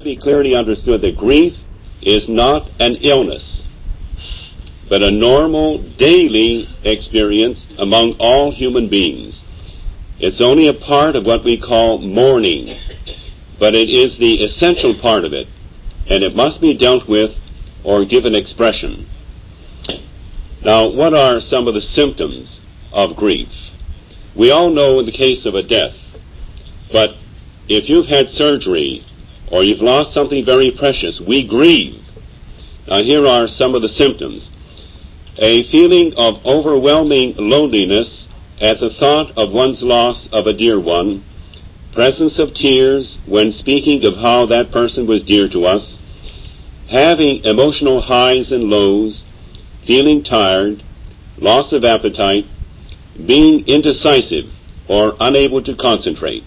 Be clearly understood that grief is not an illness, but a normal daily experience among all human beings. It's only a part of what we call mourning, but it is the essential part of it, and it must be dealt with or given expression. Now, what are some of the symptoms of grief? We all know in the case of a death, but if you've had surgery or you've lost something very precious, we grieve. Now, here are some of the symptoms. A feeling of overwhelming loneliness at the thought of one's loss of a dear one, presence of tears when speaking of how that person was dear to us, having emotional highs and lows, feeling tired, loss of appetite, being indecisive or unable to concentrate.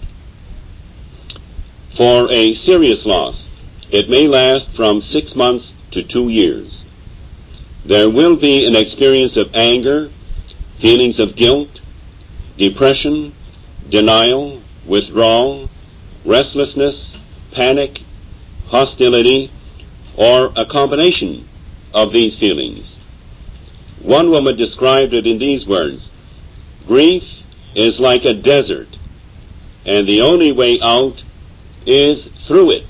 For a serious loss, it may last from 6 months to 2 years. There will be an experience of anger, feelings of guilt, depression, denial, withdrawal, restlessness, panic, hostility, or a combination of these feelings. One woman described it in these words: grief is like a desert, and the only way out is through it.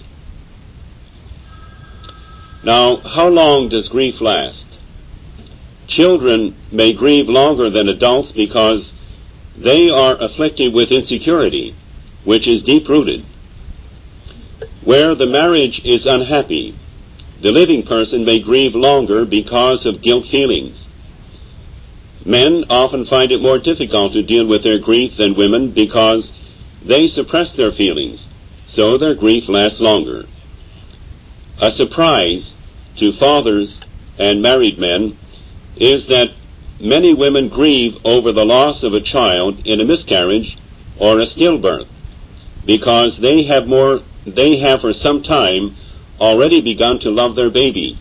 Now, how long does grief last? Children may grieve longer than adults because they are afflicted with insecurity, which is deep-rooted. Where the marriage is unhappy, the living person may grieve longer because of guilt feelings. Men often find it more difficult to deal with their grief than women because they suppress their feelings, so their grief lasts longer. A surprise to fathers and married men is that many women grieve over the loss of a child in a miscarriage or a stillbirth because they have for some time already begun to love their baby.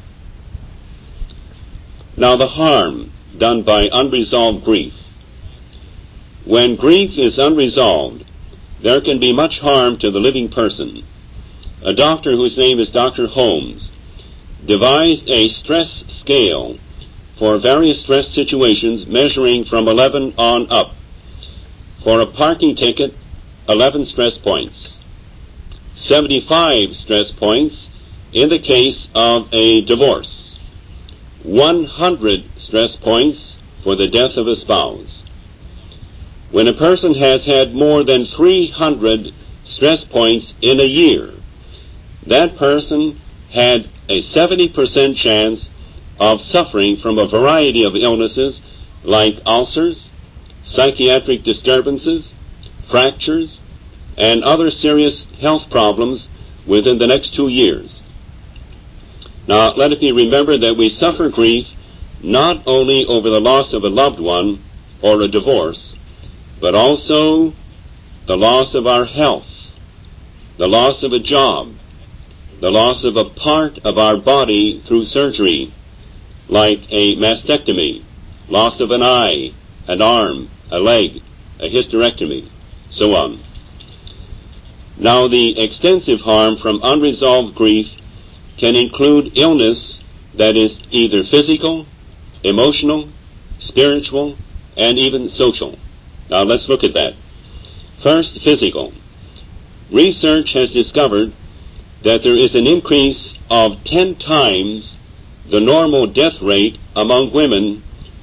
Now, the harm done by unresolved grief. When grief is unresolved, there can be much harm to the living person. A doctor whose name is Dr. Holmes devised a stress scale for various stress situations measuring from 11 on up. For a parking ticket, 11 stress points. 75 stress points in the case of a divorce. 100 stress points for the death of a spouse. When a person has had more than 300 stress points in a year, that person had a 70% chance of suffering from a variety of illnesses like ulcers, psychiatric disturbances, fractures, and other serious health problems within the next 2 years. Now, let it be remembered that we suffer grief not only over the loss of a loved one or a divorce, but also the loss of our health, the loss of a job, the loss of a part of our body through surgery, like a mastectomy, loss of an eye, an arm, a leg, a hysterectomy, so on. Now, the extensive harm from unresolved grief can include illness that is either physical, emotional, spiritual, and even social. Now, let's look at that. First, physical. Research has discovered that there is an increase of 10 times the normal death rate among women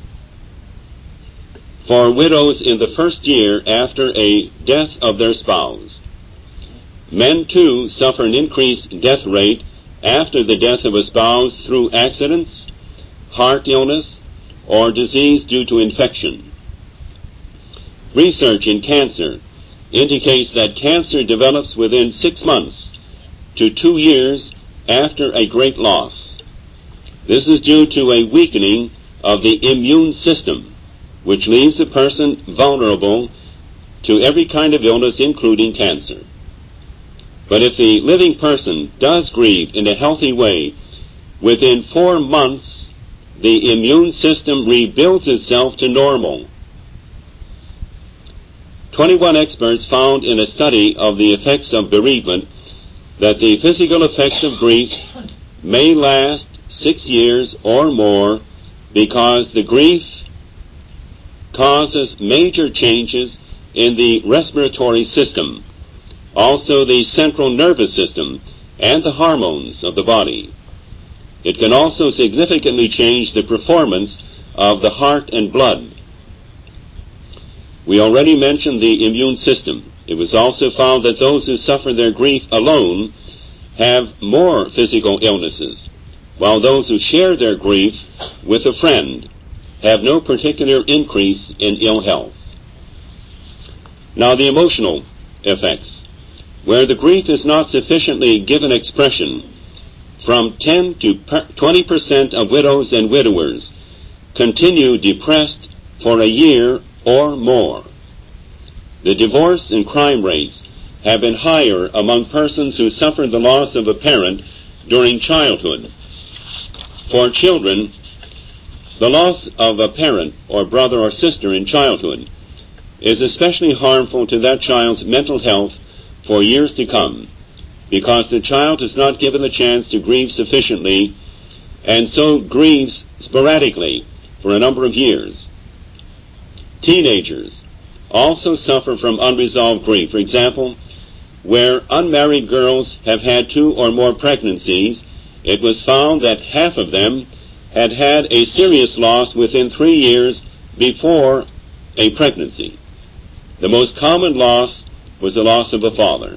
for widows in the first year after a death of their spouse. Men, too, suffer an increased death rate after the death of a spouse through accidents, heart illness, or disease due to infection. Research in cancer indicates that cancer develops within 6 months to 2 years after a great loss. This is due to a weakening of the immune system, which leaves a person vulnerable to every kind of illness, including cancer. But if the living person does grieve in a healthy way, within 4 months, the immune system rebuilds itself to normal. 21 experts found in a study of the effects of bereavement that the physical effects of grief may last 6 years or more because the grief causes major changes in the respiratory system, also the central nervous system, and the hormones of the body. It can also significantly change the performance of the heart and blood. We already mentioned the immune system. It was also found that those who suffer their grief alone have more physical illnesses, while those who share their grief with a friend have no particular increase in ill health. Now the emotional effects. Where the grief is not sufficiently given expression, from 10 to 20% of widows and widowers continue depressed for a year or more. The divorce and crime rates have been higher among persons who suffered the loss of a parent during childhood. For children, the loss of a parent or brother or sister in childhood is especially harmful to that child's mental health for years to come, because the child is not given the chance to grieve sufficiently and so grieves sporadically for a number of years. Teenagers also suffer from unresolved grief. For example, where unmarried girls have had 2 or more pregnancies, it was found that half of them had had a serious loss within 3 years before a pregnancy. The most common loss was the loss of a father.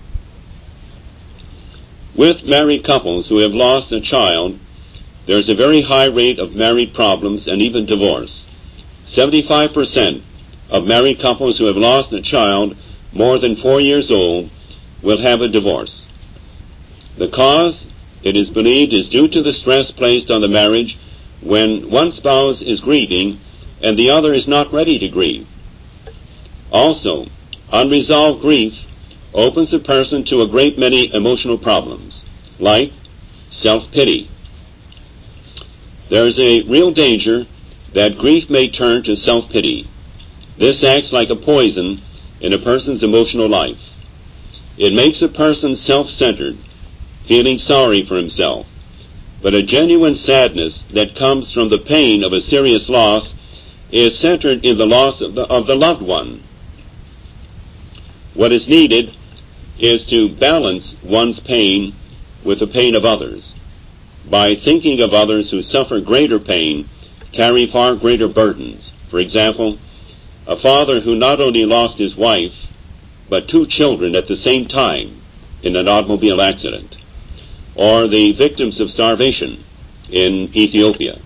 With married couples who have lost a child, there's a very high rate of married problems and even divorce. 75% of married couples who have lost a child more than 4 years old will have a divorce. The cause, it is believed, is due to the stress placed on the marriage when one spouse is grieving and the other is not ready to grieve. Also, unresolved grief opens a person to a great many emotional problems, like self-pity. There is a real danger that grief may turn to self-pity. This acts like a poison in a person's emotional life. It makes a person self-centered, feeling sorry for himself. But a genuine sadness that comes from the pain of a serious loss is centered in the loss of the loved one. What is needed is to balance one's pain with the pain of others. By thinking of others who suffer greater pain, carry far greater burdens. For example, a father who not only lost his wife, but 2 children at the same time in an automobile accident, or the victims of starvation in Ethiopia.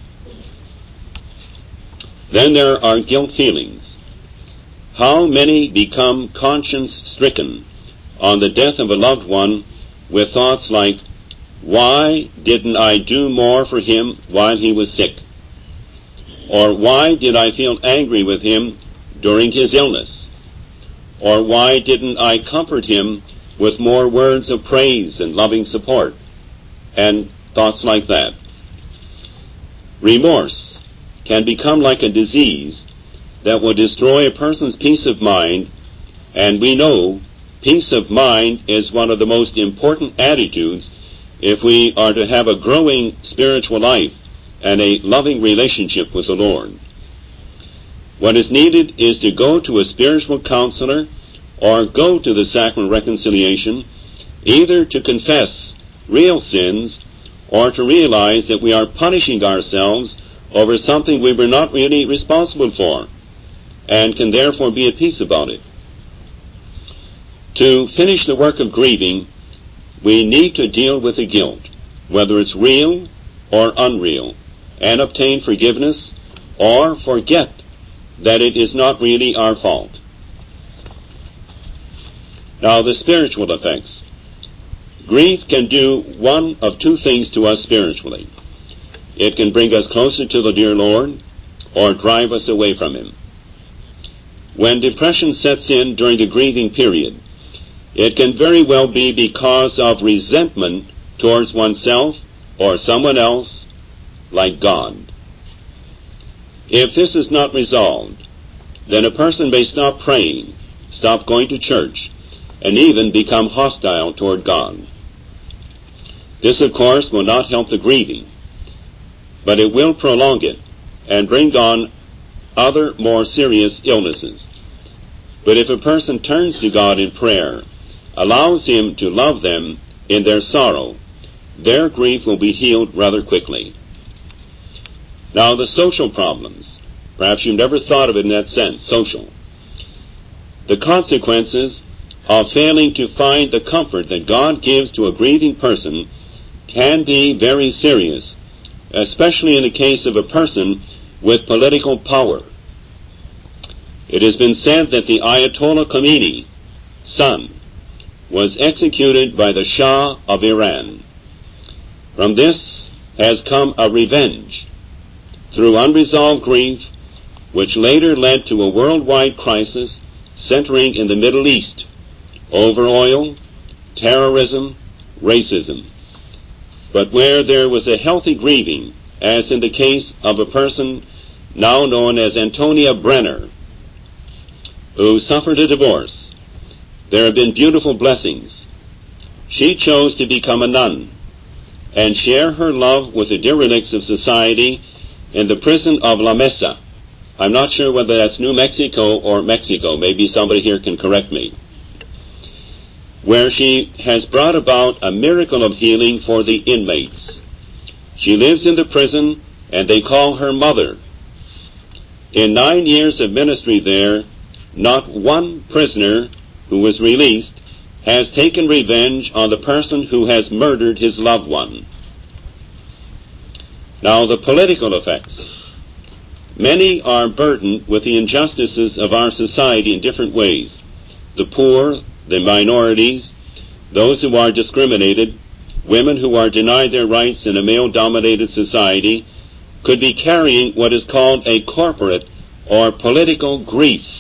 Then there are guilt feelings. How many become conscience-stricken on the death of a loved one with thoughts like, why didn't I do more for him while he was sick? Or why did I feel angry with him during his illness? Or why didn't I comfort him with more words of praise and loving support? And thoughts like that. Remorse can become like a disease that will destroy a person's peace of mind, and we know peace of mind is one of the most important attitudes if we are to have a growing spiritual life and a loving relationship with the Lord. What is needed is to go to a spiritual counselor or go to the sacrament of reconciliation, either to confess real sins or to realize that we are punishing ourselves over something we were not really responsible for and can therefore be at peace about it. To finish the work of grieving, we need to deal with the guilt, whether it's real or unreal, and obtain forgiveness or forget that it is not really our fault. Now, the spiritual effects. Grief can do one of 2 things to us spiritually. It can bring us closer to the dear Lord or drive us away from Him. When depression sets in during the grieving period, it can very well be because of resentment towards oneself or someone else, like God. If this is not resolved, then a person may stop praying, stop going to church, and even become hostile toward God. This, of course, will not help the grieving, but it will prolong it and bring on other more serious illnesses. But if a person turns to God in prayer, allows Him to love them in their sorrow, their grief will be healed rather quickly. Now, the social problems. Perhaps you've never thought of it in that sense, social. The consequences of failing to find the comfort that God gives to a grieving person can be very serious, especially in the case of a person with political power. It has been said that the Ayatollah Khomeini's son was executed by the Shah of Iran. From this has come a revenge through unresolved grief, which later led to a worldwide crisis centering in the Middle East over oil, terrorism, racism. But where there was a healthy grieving, as in the case of a person now known as Antonia Brenner, who suffered a divorce, there have been beautiful blessings. She chose to become a nun and share her love with the derelicts of society in the prison of La Mesa. I'm not sure whether that's New Mexico or Mexico. Maybe somebody here can correct me. Where she has brought about a miracle of healing for the inmates. She lives in the prison, and they call her Mother. In 9 years of ministry there, not one prisoner who was released has taken revenge on the person who has murdered his loved one. Now, the political effects. Many are burdened with the injustices of our society in different ways. The poor, the minorities, those who are discriminated, women who are denied their rights in a male-dominated society, could be carrying what is called a corporate or political grief.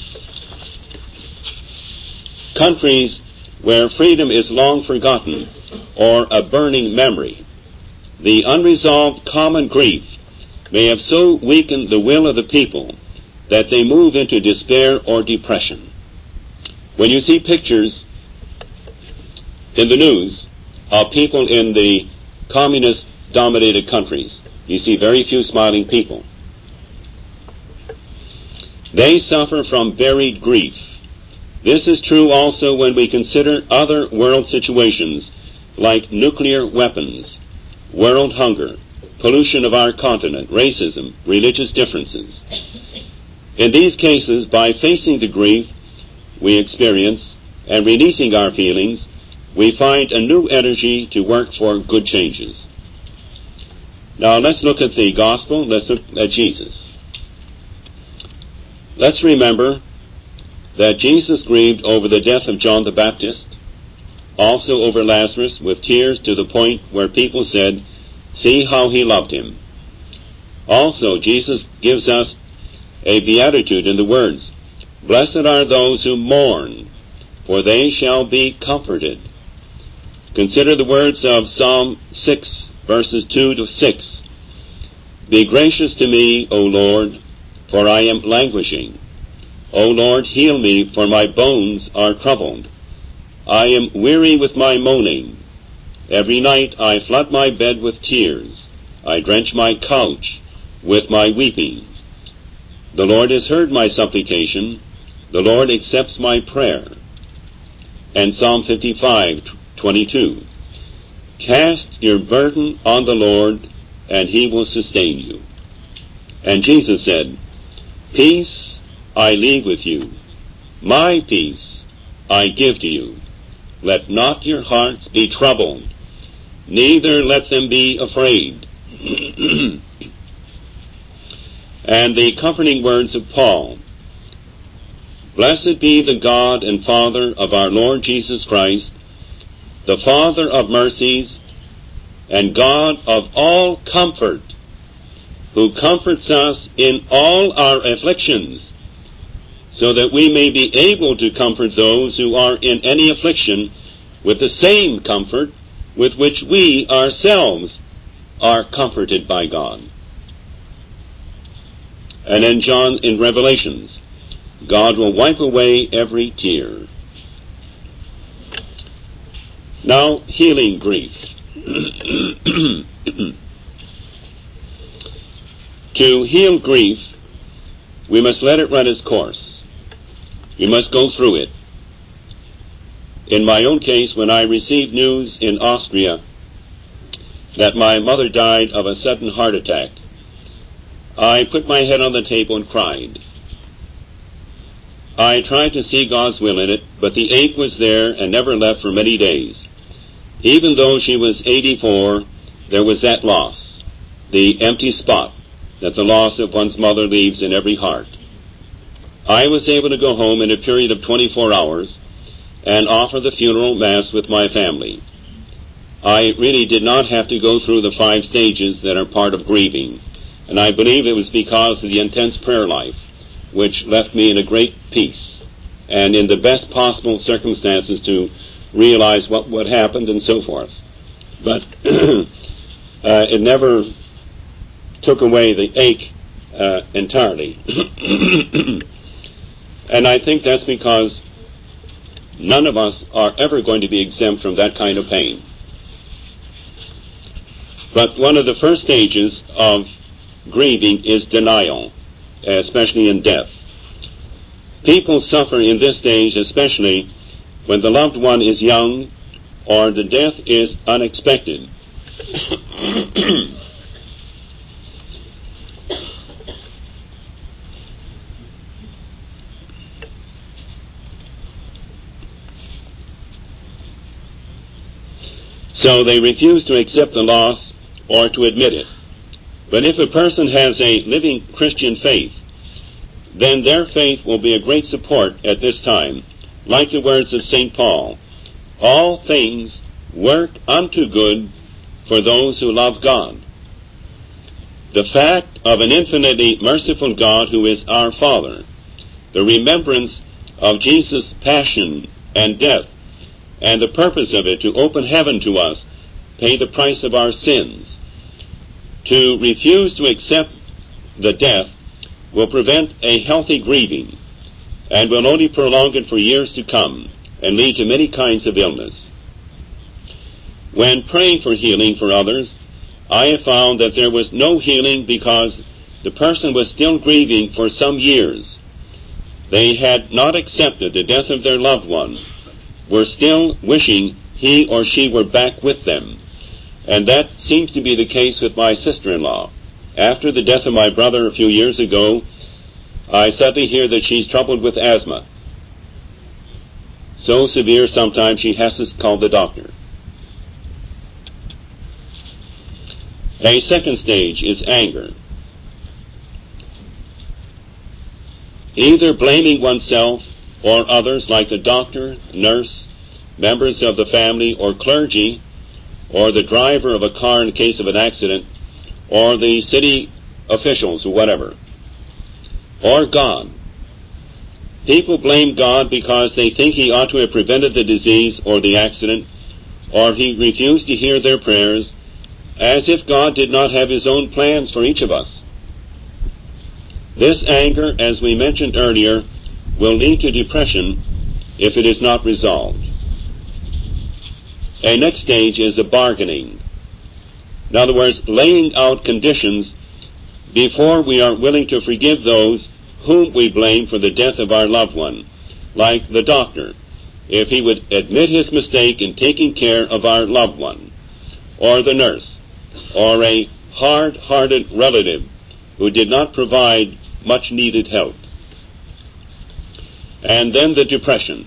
Countries where freedom is long forgotten or a burning memory, the unresolved common grief may have so weakened the will of the people that they move into despair or depression. When you see pictures in the news of people in the communist-dominated countries, you see very few smiling people. They suffer from buried grief. This is true also when we consider other world situations like nuclear weapons, world hunger, pollution of our continent, racism, religious differences. In these cases, by facing the grief we experience and releasing our feelings, we find a new energy to work for good changes. Now let's look at the gospel. Let's look at Jesus. Let's remember that Jesus grieved over the death of John the Baptist, also over Lazarus, with tears to the point where people said, "See how he loved him." Also, Jesus gives us a beatitude in the words, "Blessed are those who mourn, for they shall be comforted." Consider the words of Psalm 6, verses 2 to 6. "Be gracious to me, O Lord, for I am languishing. O Lord, heal me, for my bones are troubled. I am weary with my moaning. Every night I flood my bed with tears. I drench my couch with my weeping. The Lord has heard my supplication. The Lord accepts my prayer." And Psalm 55:22. "Cast your burden on the Lord, and he will sustain you." And Jesus said, "Peace I leave with you. My peace I give to you. Let not your hearts be troubled, neither let them be afraid." And the comforting words of Paul, "Blessed be the God and Father of our Lord Jesus Christ, the Father of mercies and God of all comfort, who comforts us in all our afflictions, so that we may be able to comfort those who are in any affliction with the same comfort with which we ourselves are comforted by God." And then John in Revelations, "God will wipe away every tear." Now, healing grief. To heal grief, we must let it run its course. We must go through it. In my own case, when I received news in Austria that my mother died of a sudden heart attack, I put my head on the table and cried. I tried to see God's will in it, but the ache was there and never left for many days. Even though she was 84, there was that loss, the empty spot that the loss of one's mother leaves in every heart. I was able to go home in a period of 24 hours and offer the funeral mass with my family. I really did not have to go through the 5 stages that are part of grieving, and I believe it was because of the intense prayer life, which left me in a great peace and in the best possible circumstances to realize what happened and so forth. But it never took away the ache entirely. And I think that's because none of us are ever going to be exempt from that kind of pain. But one of the first stages of grieving is denial, especially in death. People suffer in this stage, especially when the loved one is young or the death is unexpected. So they refuse to accept the loss or to admit it. But if a person has a living Christian faith, then their faith will be a great support at this time. Like the words of St. Paul, all things work unto good for those who love God. The fact of an infinitely merciful God who is our Father, the remembrance of Jesus' passion and death, and the purpose of it to open heaven to us, pay the price of our sins. To refuse to accept the death will prevent a healthy grieving and will only prolong it for years to come and lead to many kinds of illness. When praying for healing for others, I have found that there was no healing because the person was still grieving for some years. They had not accepted the death of their loved one, were still wishing he or she were back with them. And that seems to be the case with my sister-in-law. After the death of my brother a few years ago, I suddenly hear that she's troubled with asthma. So severe sometimes she has to call the doctor. A second stage is anger. Either blaming oneself or others, like the doctor, nurse, members of the family, or clergy, or the driver of a car in case of an accident, or the city officials, or whatever, or God. People blame God because they think he ought to have prevented the disease or the accident, or he refused to hear their prayers, as if God did not have his own plans for each of us. This anger, as we mentioned earlier, will lead to depression if it is not resolved. A next stage is a bargaining. In other words, laying out conditions before we are willing to forgive those whom we blame for the death of our loved one, like the doctor, if he would admit his mistake in taking care of our loved one, or the nurse, or a hard-hearted relative who did not provide much needed help. And then the depression.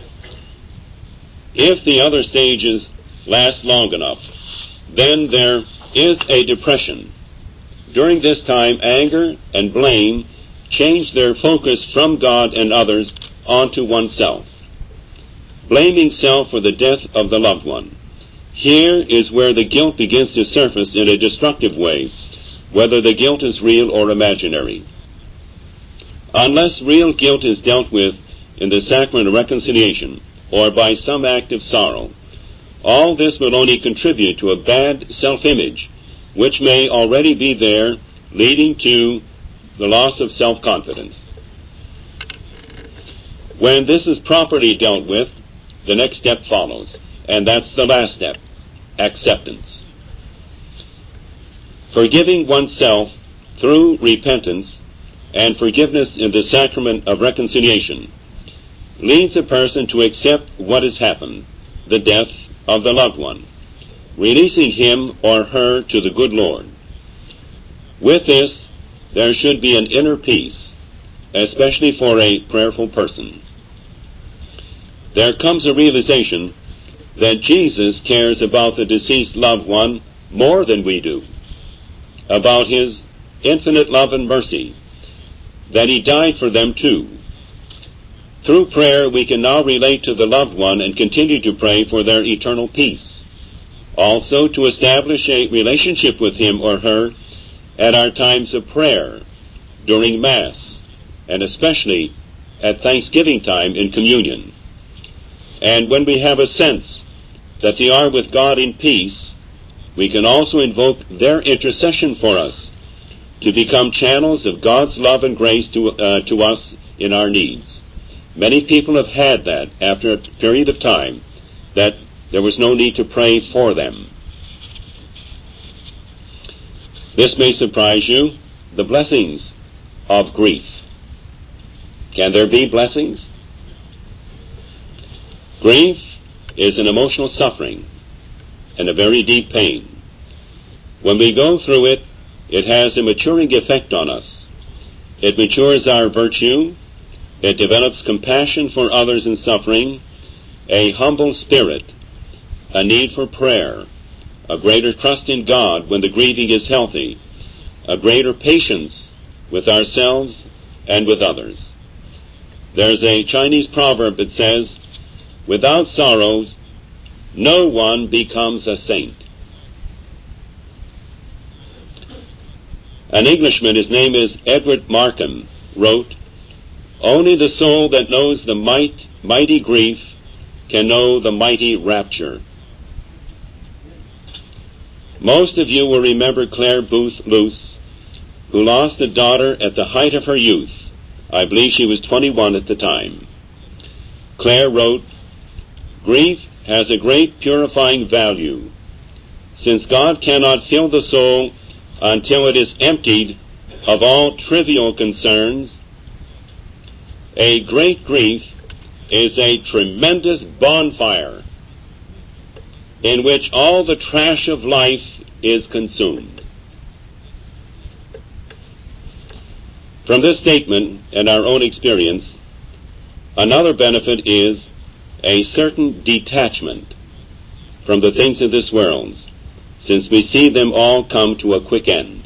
If the other stages last long enough, then there is a depression. During this time, anger and blame change their focus from God and others onto oneself. Blaming self for the death of the loved one. Here is where the guilt begins to surface in a destructive way, whether the guilt is real or imaginary. Unless real guilt is dealt with in the sacrament of reconciliation, or by some act of sorrow, all this will only contribute to a bad self-image, which may already be there, leading to the loss of self-confidence. When this is properly dealt with, the next step follows. And that's the last step, acceptance. Forgiving oneself through repentance and forgiveness in the sacrament of reconciliation leads a person to accept what has happened, the death of the loved one, releasing him or her to the good Lord. With this, there should be an inner peace, especially for a prayerful person. There comes a realization that Jesus cares about the deceased loved one more than we do, about his infinite love and mercy, that he died for them too. Through prayer, we can now relate to the loved one and continue to pray for their eternal peace. Also, to establish a relationship with him or her at our times of prayer, during Mass, and especially at Thanksgiving time in communion. And when we have a sense that they are with God in peace, we can also invoke their intercession for us to become channels of God's love and grace to us in our needs. Many people have had that after a period of time, that there was no need to pray for them. This may surprise you, the blessings of grief. Can there be blessings? Grief is an emotional suffering and a very deep pain. When we go through it, it has a maturing effect on us. It matures our virtue. It develops compassion for others in suffering, a humble spirit, a need for prayer, a greater trust in God when the grieving is healthy, a greater patience with ourselves and with others. There's a Chinese proverb that says, "Without sorrows, no one becomes a saint." An Englishman, his name is Edward Markham, wrote, "Only the soul that knows the mighty grief can know the mighty rapture." Most of you will remember Claire Booth Luce, who lost a daughter at the height of her youth. I believe she was 21 at the time. Claire wrote, "Grief has a great purifying value. Since God cannot fill the soul until it is emptied of all trivial concerns, a great grief is a tremendous bonfire in which all the trash of life is consumed." From this statement and our own experience, another benefit is a certain detachment from the things of this world, since we see them all come to a quick end.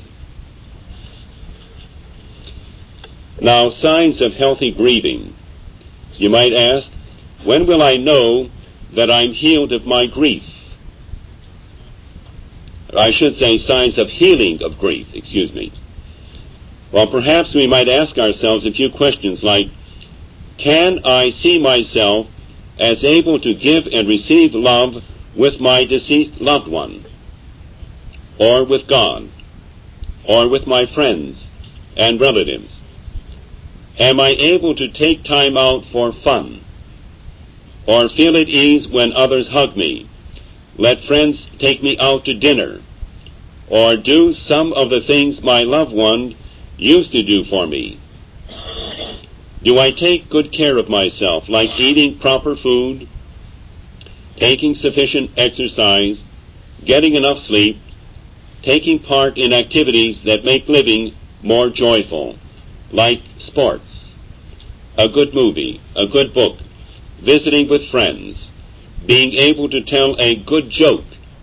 Now, signs of healthy grieving. You might ask, when will I know that I'm healed of my grief? I should say signs of healing of grief, Well, perhaps we might ask ourselves a few questions like, can I see myself as able to give and receive love with my deceased loved one, or with God, or with my friends and relatives? Am I able to take time out for fun, or feel at ease when others hug me, let friends take me out to dinner, or do some of the things my loved one used to do for me? Do I take good care of myself, like eating proper food, taking sufficient exercise, getting enough sleep, taking part in activities that make living more joyful, like sports, a good movie, a good book, visiting with friends, being able to tell a good joke?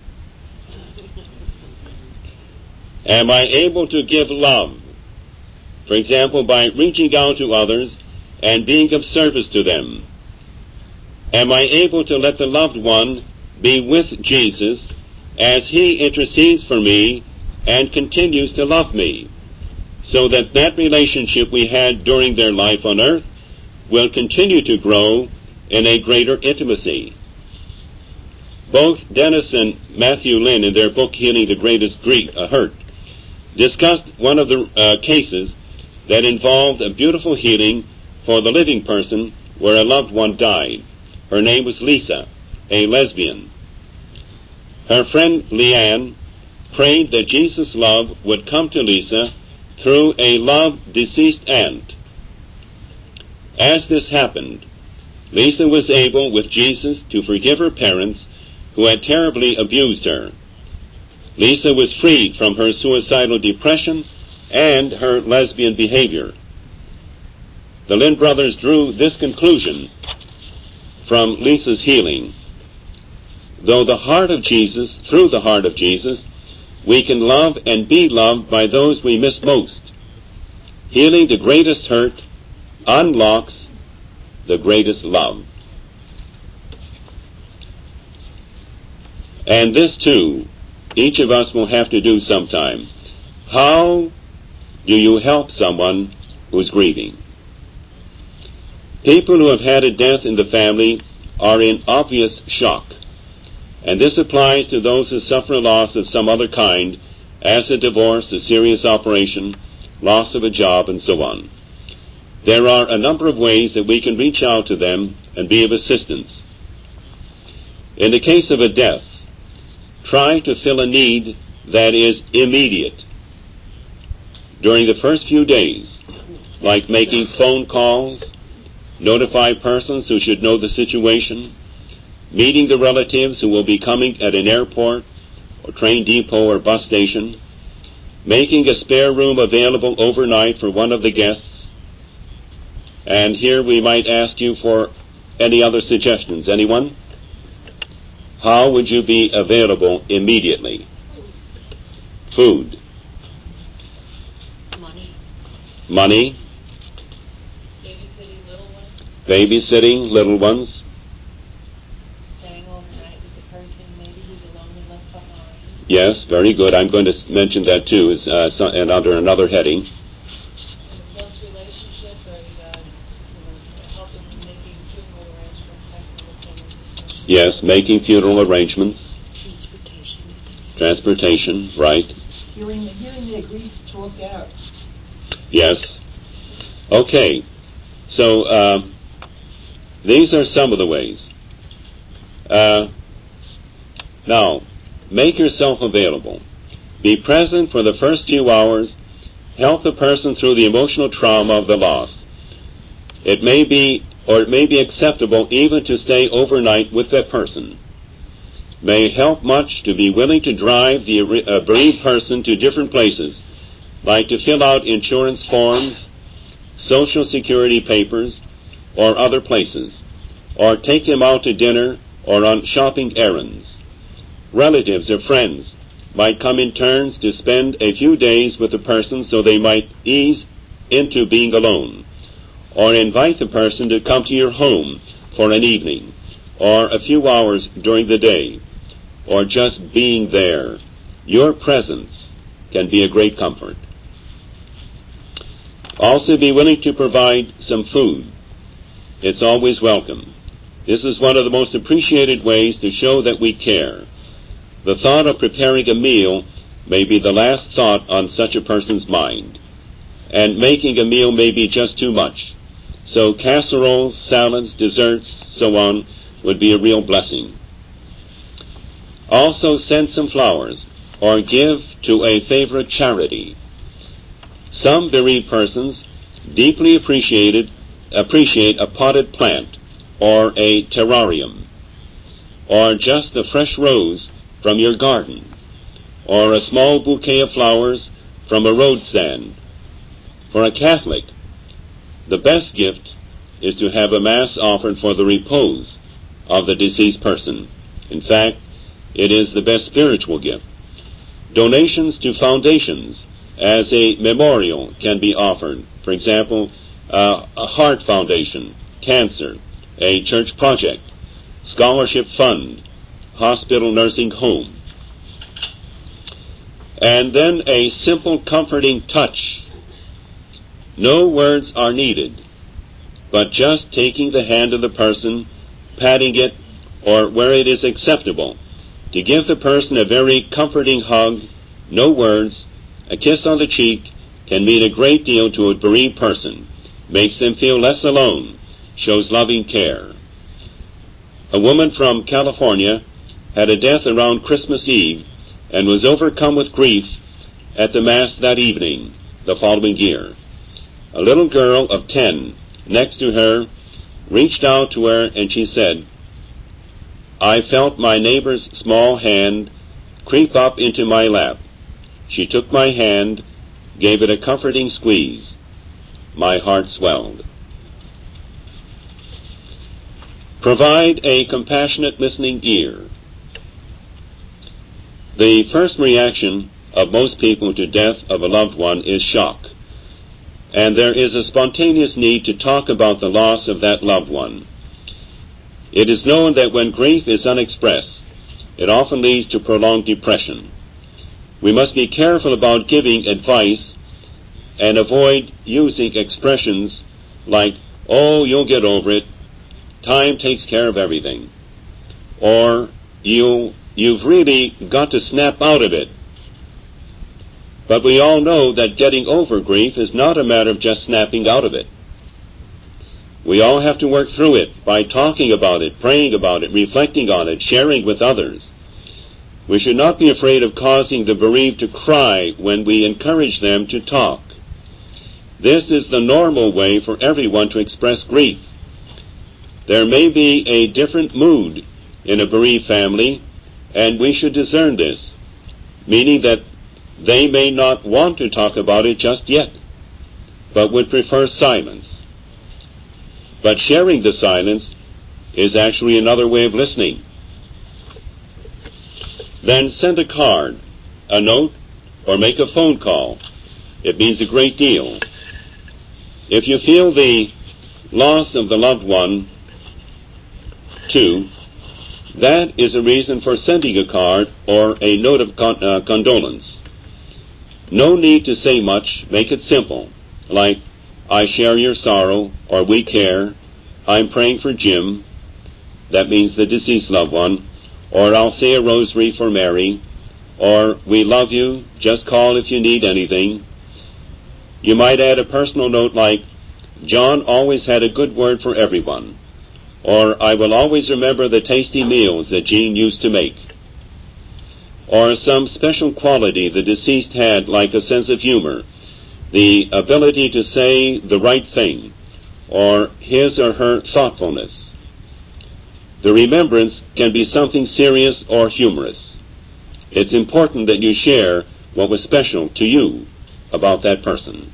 Am I able to give love, for example, by reaching out to others and being of service to them? Am I able to let the loved one be with Jesus as he intercedes for me and continues to love me, so that that relationship we had during their life on earth will continue to grow in a greater intimacy? Both Dennis and Matthew Lynn, in their book Healing the Greatest Hurt, discussed one of the cases that involved a beautiful healing for the living person where a loved one died. Her name was Lisa, a lesbian. Her friend Leanne prayed that Jesus' love would come to Lisa through a loved deceased aunt. As this happened, Lisa was able, with Jesus, to forgive her parents who had terribly abused her. Lisa was freed from her suicidal depression and her lesbian behavior. The Lynn brothers drew this conclusion from Lisa's healing. Though the heart of Jesus, through the heart of Jesus, we can love and be loved by those we miss most. Healing the greatest hurt unlocks the greatest love. And this too, each of us will have to do sometime. How do you help someone who's grieving? People who have had a death in the family are in obvious shock. And this applies to those who suffer a loss of some other kind, as a divorce, a serious operation, loss of a job, and so on. There are a number of ways that we can reach out to them and be of assistance. In the case of a death, try to fill a need that is immediate. During the first few days, like making phone calls, notify persons who should know the situation, meeting the relatives who will be coming at an airport or train depot or bus station, making a spare room available overnight for one of the guests. And here we might ask you for any other suggestions. Anyone? How would you be available immediately? Food. Money. Babysitting little ones. Babysitting little ones. Staying overnight with the person maybe who's alone and left behind. Yes, very good. I'm going to mention that too, and under another heading. In a close relationship, helping in making funeral arrangements, that kind of thing. Yes, making funeral arrangements. Transportation, right. Hearing their grief talk out. Yes. Okay. So these are some of the ways. Now, make yourself available. Be present for the first few hours. Help the person through the emotional trauma of the loss. It may be acceptable even to stay overnight with that person. May help much to be willing to drive the bereaved person to different places, like to fill out insurance forms, Social Security papers, or other places, or take them out to dinner or on shopping errands. Relatives or friends might come in turns to spend a few days with the person so they might ease into being alone, or invite the person to come to your home for an evening, or a few hours during the day, or just being there. Your presence can be a great comfort. Also be willing to provide some food. It's always welcome. This is one of the most appreciated ways to show that we care. The thought of preparing a meal may be the last thought on such a person's mind, and making a meal may be just too much. So casseroles, salads, desserts, so on, would be a real blessing. Also send some flowers, or give to a favorite charity. Some bereaved persons deeply appreciate a potted plant, or a terrarium, or just a fresh rose from your garden, or a small bouquet of flowers from a road stand. For a Catholic, the best gift is to have a Mass offered for the repose of the deceased person. In fact, it is the best spiritual gift. Donations to foundations as a memorial can be offered. For example, a heart foundation, cancer, a church project, scholarship fund, hospital nursing home. And then a simple comforting touch. No words are needed, but just taking the hand of the person, patting it, or where it is acceptable, to give the person a very comforting hug. No words, a kiss on the cheek can mean a great deal to a bereaved person, makes them feel less alone, shows loving care. A woman from California had a death around Christmas Eve and was overcome with grief at the Mass that evening, the following year. A little girl of 10 next to her reached out to her and she said, "I felt my neighbor's small hand creep up into my lap. She took my hand, gave it a comforting squeeze. My heart swelled." Provide a compassionate listening ear. The first reaction of most people to death of a loved one is shock, and there is a spontaneous need to talk about the loss of that loved one. It is known that when grief is unexpressed, it often leads to prolonged depression. We must be careful about giving advice and avoid using expressions like, "Oh, you'll get over it. Time takes care of everything." Or, you've really got to snap out of it. But we all know that getting over grief is not a matter of just snapping out of it. We all have to work through it by talking about it, praying about it, reflecting on it, sharing with others. We should not be afraid of causing the bereaved to cry when we encourage them to talk. This is the normal way for everyone to express grief. There may be a different mood in a bereaved family, and we should discern this, meaning that they may not want to talk about it just yet, but would prefer silence. But sharing the silence is actually another way of listening. Then send a card, a note, or make a phone call. It means a great deal. If you feel the loss of the loved one, too, that is a reason for sending a card or a note of condolence. No need to say much. Make it simple, like, "I share your sorrow," or "We care," "I'm praying for Jim," that means the deceased loved one, or "I'll say a rosary for Mary," or "We love you, just call if you need anything." You might add a personal note like, "John always had a good word for everyone," or "I will always remember the tasty meals that Jean used to make," or some special quality the deceased had, like a sense of humor, the ability to say the right thing, or his or her thoughtfulness. The remembrance can be something serious or humorous. It's important that you share what was special to you about that person.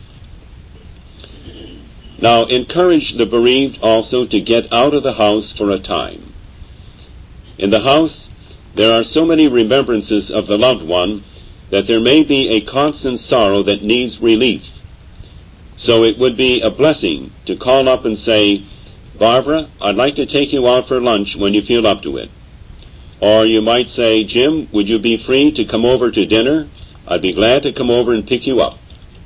Now, encourage the bereaved also to get out of the house for a time. In the house, there are so many remembrances of the loved one that there may be a constant sorrow that needs relief. So it would be a blessing to call up and say, "Barbara, I'd like to take you out for lunch when you feel up to it." Or you might say, "Jim, would you be free to come over to dinner? I'd be glad to come over and pick you up."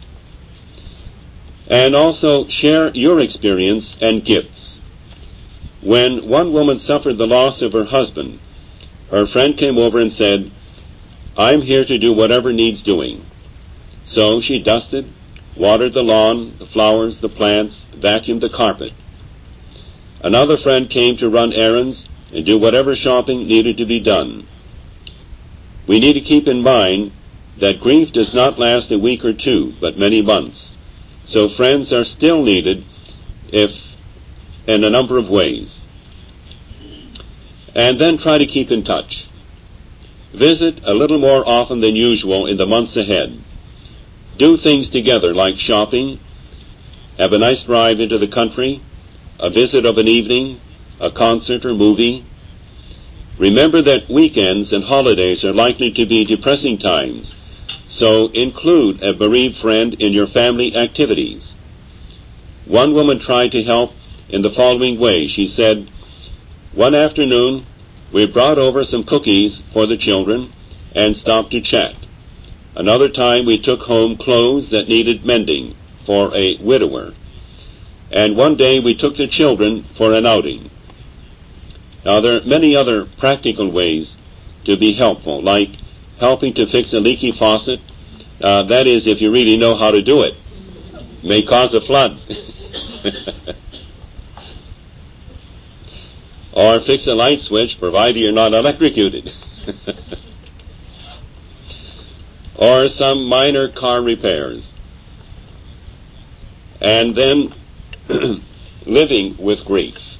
And also share your experience and gifts. When one woman suffered the loss of her husband, her friend came over and said, "I'm here to do whatever needs doing." So she dusted, watered the lawn, the flowers, the plants, vacuumed the carpet. Another friend came to run errands and do whatever shopping needed to be done. We need to keep in mind that grief does not last a week or two, but many months. So friends are still needed, if in a number of ways. And then try to keep in touch. Visit a little more often than usual in the months ahead. Do things together like shopping, have a nice drive into the country, a visit of an evening, a concert or movie. Remember that weekends and holidays are likely to be depressing times, so include a bereaved friend in your family activities. One woman tried to help in the following way. She said, "One afternoon, we brought over some cookies for the children and stopped to chat. Another time we took home clothes that needed mending for a widower. And one day we took the children for an outing." Now there are many other practical ways to be helpful, like helping to fix a leaky faucet. That is, if you really know how to do it. May cause a flood. or fix a light switch, provided you're not electrocuted. Or some minor car repairs. And then living with grief.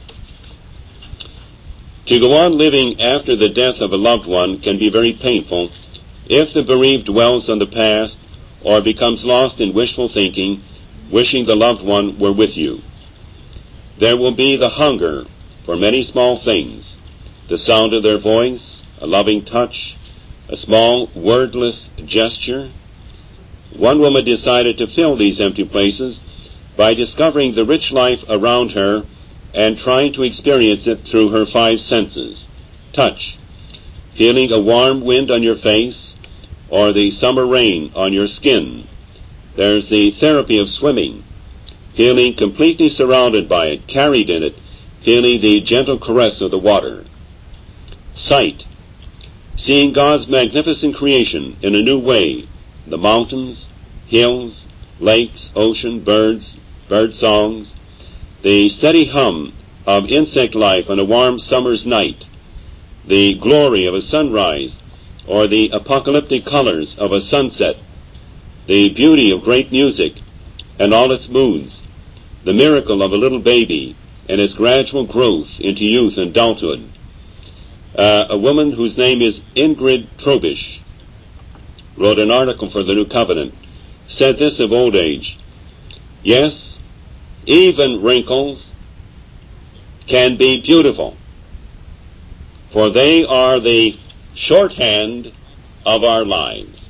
To go on living after the death of a loved one can be very painful if the bereaved dwells on the past or becomes lost in wishful thinking, wishing the loved one were with you. There will be the hunger for many small things, the sound of their voice, a loving touch, a small wordless gesture. One woman decided to fill these empty places by discovering the rich life around her and trying to experience it through her 5 senses. Touch, feeling a warm wind on your face or the summer rain on your skin. There's the therapy of swimming, feeling completely surrounded by it, carried in it, feeling the gentle caress of the water. Sight, seeing God's magnificent creation in a new way, the mountains, hills, lakes, ocean, birds, bird songs, the steady hum of insect life on a warm summer's night, the glory of a sunrise, or the apocalyptic colors of a sunset, the beauty of great music and all its moods, the miracle of a little baby and its gradual growth into youth and adulthood. A woman whose name is Ingrid Trobisch wrote an article for the New Covenant, said this of old age: yes, even wrinkles can be beautiful, for they are the shorthand of our lives.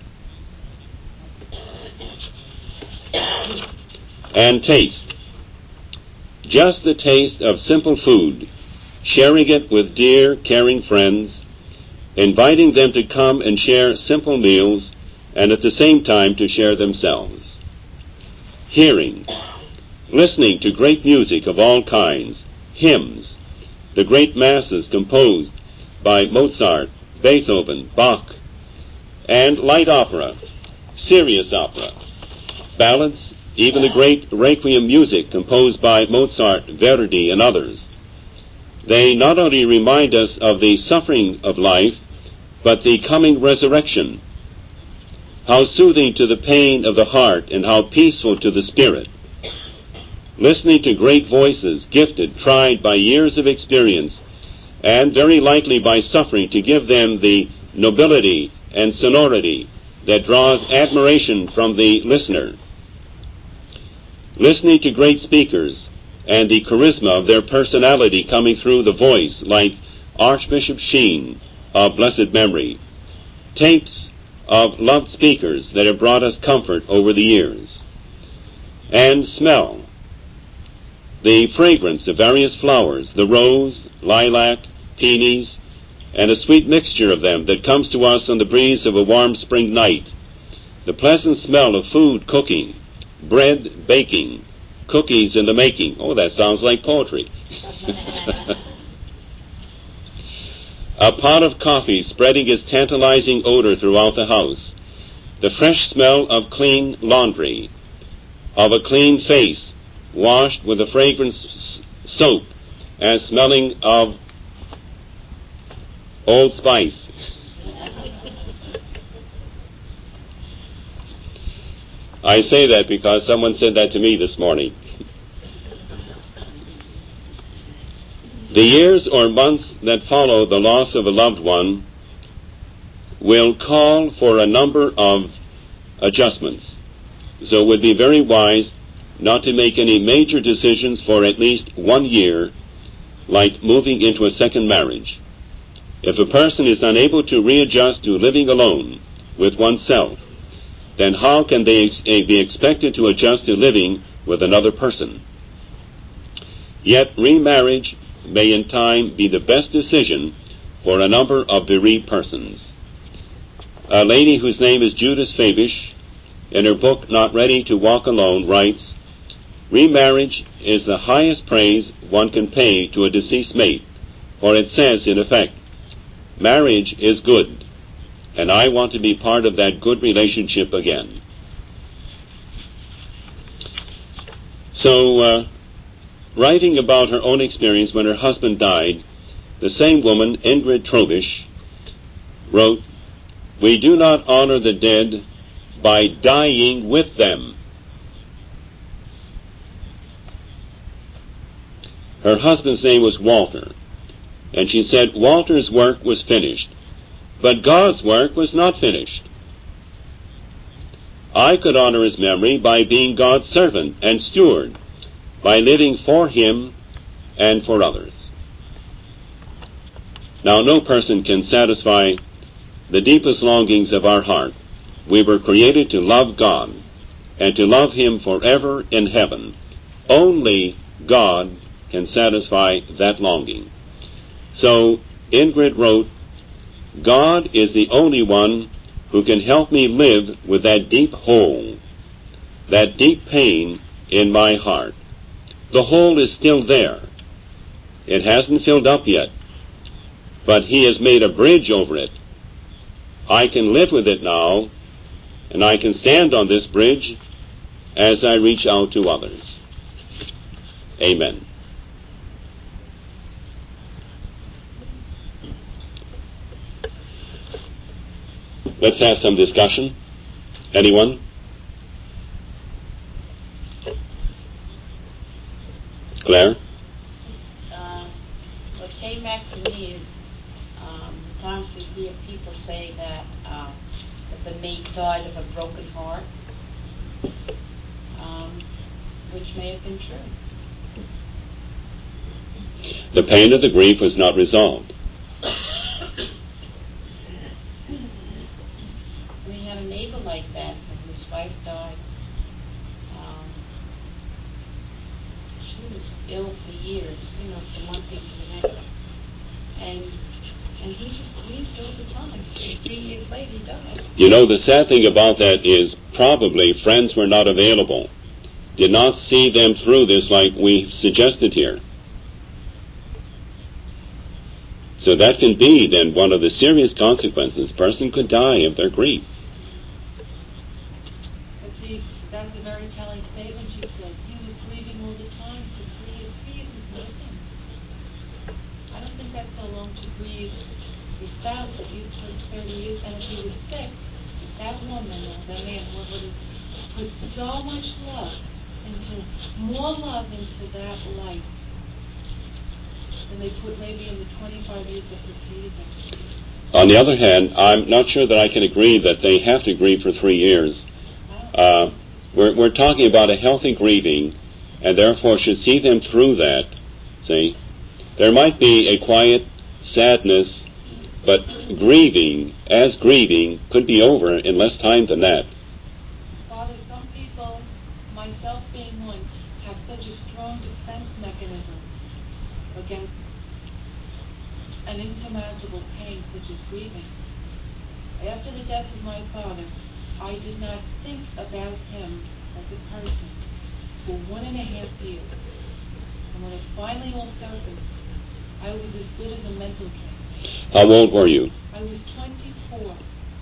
And taste, just the taste of simple food, sharing it with dear, caring friends, inviting them to come and share simple meals, and at the same time to share themselves. Hearing, listening to great music of all kinds, hymns, the great masses composed by Mozart, Beethoven, Bach, and light opera, serious opera, ballads, even the great Requiem music composed by Mozart, Verdi, and others. They not only remind us of the suffering of life, but the coming resurrection. How soothing to the pain of the heart and how peaceful to the spirit. Listening to great voices, gifted, tried by years of experience, and very likely by suffering to give them the nobility and sonority that draws admiration from the listener. Listening to great speakers, and the charisma of their personality coming through the voice, like Archbishop Sheen of blessed memory. Tapes of loved speakers that have brought us comfort over the years. And smell, the fragrance of various flowers, the rose, lilac, peonies, and a sweet mixture of them that comes to us on the breeze of a warm spring night. The pleasant smell of food cooking, bread baking, cookies in the making. Oh, that sounds like poetry. A pot of coffee spreading its tantalizing odor throughout the house. The fresh smell of clean laundry, of a clean face washed with a fragrant soap and smelling of Old Spice. I say that because someone said that to me this morning. The years or months that follow the loss of a loved one will call for a number of adjustments. So it would be very wise not to make any major decisions for at least 1 year, like moving into a second marriage. If a person is unable to readjust to living alone with oneself, then how can they be expected to adjust to living with another person? Yet remarriage may in time be the best decision for a number of bereaved persons. A lady whose name is Judith Fabish, in her book Not Ready to Walk Alone, writes, "Remarriage is the highest praise one can pay to a deceased mate, for it says, in effect, marriage is good, and I want to be part of that good relationship again." So, writing about her own experience when her husband died, the same woman, Ingrid Trobisch, wrote, "We do not honor the dead by dying with them." Her husband's name was Walter, and she said Walter's work was finished, but God's work was not finished. I could honor his memory by being God's servant and steward, by living for him and for others. Now, no person can satisfy the deepest longings of our heart. We were created to love God and to love him forever in heaven. Only God can satisfy that longing. So Ingrid wrote, God is the only one who can help me live with that deep hole, that deep pain in my heart. The hole is still there. It hasn't filled up yet, but he has made a bridge over it. I can live with it now, and I can stand on this bridge as I reach out to others. Amen. Let's have some discussion. Anyone? Claire? What came back to me is times we hear people say that the mate died of a broken heart, which may have been true. The pain of the grief was not resolved. We had a neighbor like that whose wife died. She was ill for years, from one thing to the next. And he still at the time. 3 years later, he died. You know, the sad thing about that is probably friends were not available, did not see them through this like we suggested here. So that can be then one of the serious consequences. A person could die of their grief. But see, that's a very telling statement you said. He was grieving all the time for 3 years. 3 years is nothing. I don't think that's so long to grieve your spouse that you took 30 years. And if he was sick, that woman or that man, whoever it is, put so much love into that life than they put maybe in the 25 years that preceded them. On the other hand, I'm not sure that I can agree that they have to grieve for 3 years. We're talking about a healthy grieving, and therefore should see them through that. See? There might be a quiet sadness, but grieving could be over in less time than that. Father, some people, myself being one, have such a strong defense mechanism against an insurmountable pain such as grieving. After the death of my father, I did not think about him as a person for 1.5 years. And when it finally all surfaced, I was as good as a mental case. How old were you? I was 24.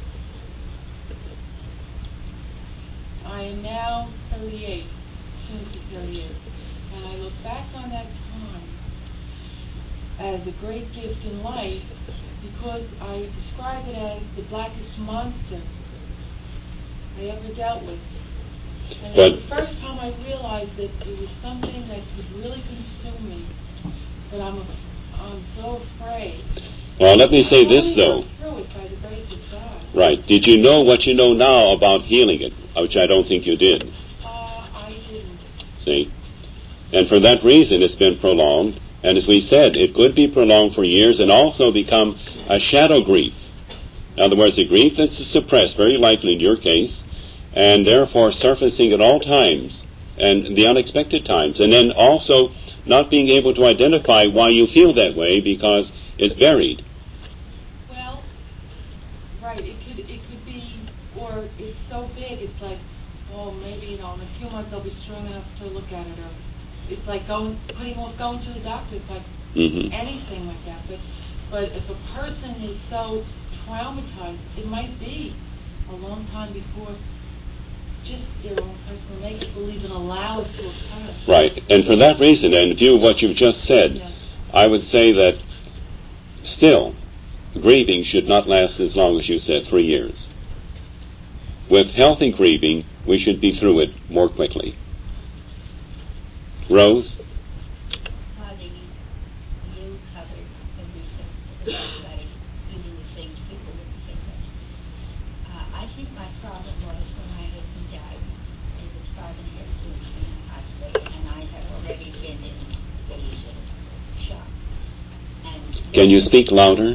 I am now 38, soon to 38. And I look back on that time as a great gift in life because I describe it as the blackest monster I ever dealt with. And it was the first time I realized that it was something that could really consume me. But I'm so afraid. Well, let me say this, though. Through it by the grace of God. Right. Did you know what you know now about healing it, which I don't think you did? I didn't. See? And for that reason, it's been prolonged. And as we said, it could be prolonged for years and also become a shadow grief. In other words, a grief that's suppressed, very likely in your case, and therefore surfacing at all times and the unexpected times. And then also not being able to identify why you feel that way because it's buried. Well, right, it could be, or it's so big, it's like, oh, maybe, in a few months I'll be strong enough to look at it, or it's like going to the doctor, it's like anything like that. But if a person is so traumatized, it might be a long time before just their own personal makeup will even allow it to occur. Right. And for that reason, and in view of what you've just said, Yeah. I would say that still, grieving should not last as long as you said, 3 years. With healthy grieving, we should be through it more quickly. Rose? Father, you covered everything for everybody, even the things people wouldn't think of. I think my problem was when my husband died. It was 5.5 weeks in the hospital, and I had already been in a phase of shock. And Can you speak louder?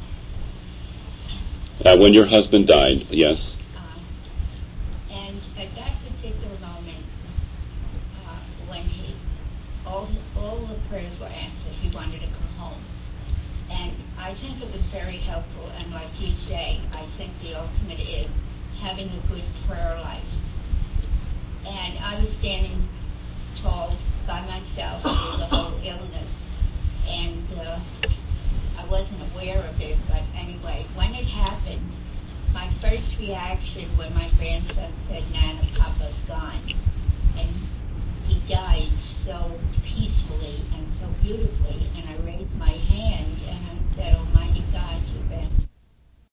When your husband died, yes. And at that particular moment, when all the prayers were answered, he wanted to come home. And I think it was very helpful, and like you say, I think the ultimate is having a good prayer life. And I was standing tall by myself through the whole illness, and I wasn't aware of it, but anyway, when it happened, my first reaction when my grandson said, "Now